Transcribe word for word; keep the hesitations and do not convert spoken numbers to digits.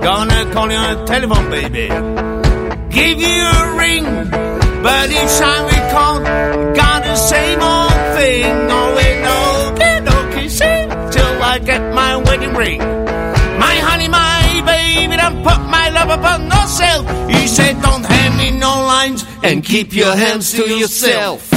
Gonna call you on the telephone, baby. Give you a ring, but each time we call, got the same old thing. Always okay, okay, see, till I get my wedding ring. My honey, my baby, don't put my love upon no shelf. He said, don't hand me no lines and keep your hands to yourself.